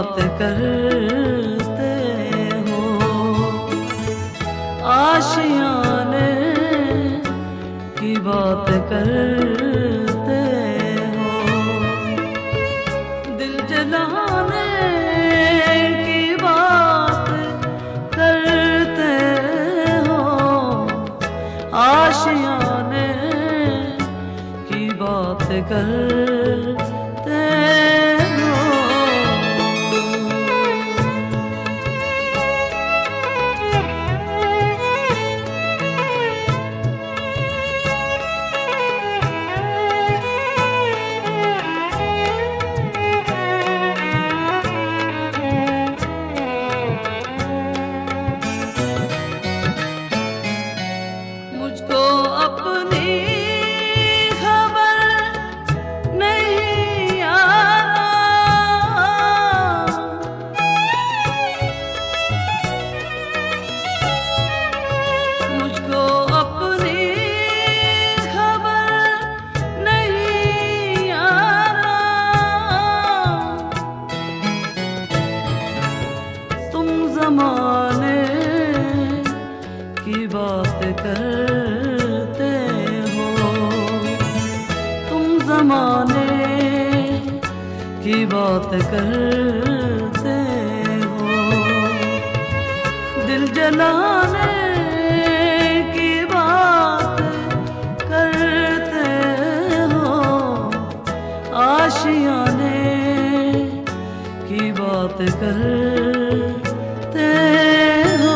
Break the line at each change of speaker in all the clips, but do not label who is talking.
बात करते हो, आशियाने की बात करते हो, दिल जलाने की बात करते हो, आशियाने की बात करते हो। मुझको अपनी ज़माने की बात करते हो, तुम ज़माने की बात करते हो, दिल जलाने की बात करते हो, आशियाने की बात करते हो।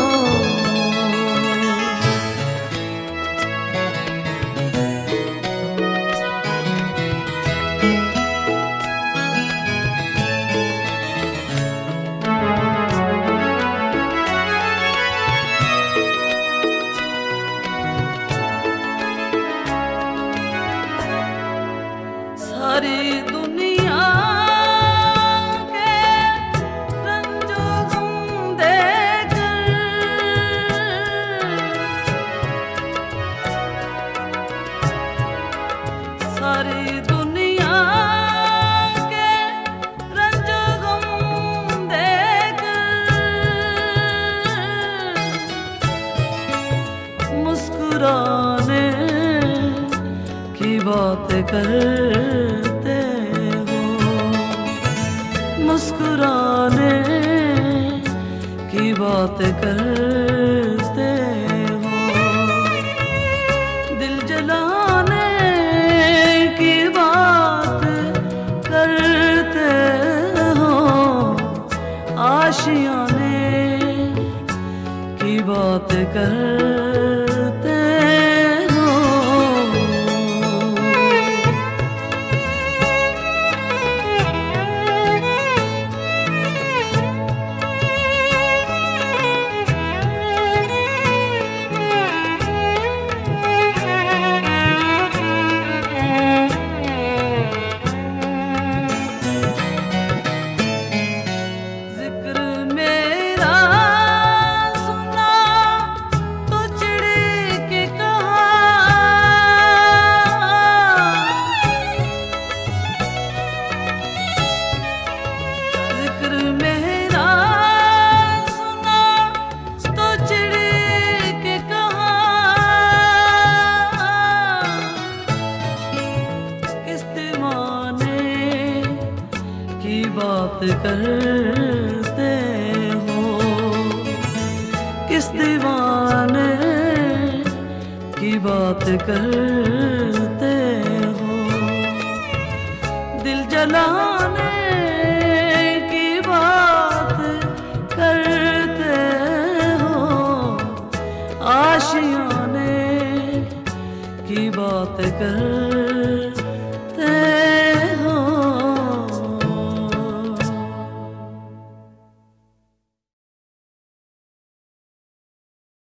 सारी दुनिया सारी दुनिया के रंज गम देकर मुस्कुराने की बात करते हो, मुस्कुराने की बात करते हो, दिल जलाने की बात करते हो, आशियाने की बात करते हो। बात करते हो, किस दीवाने की बात करते हो, दिल जलाने की बात करते हो, आशियाने की बात कर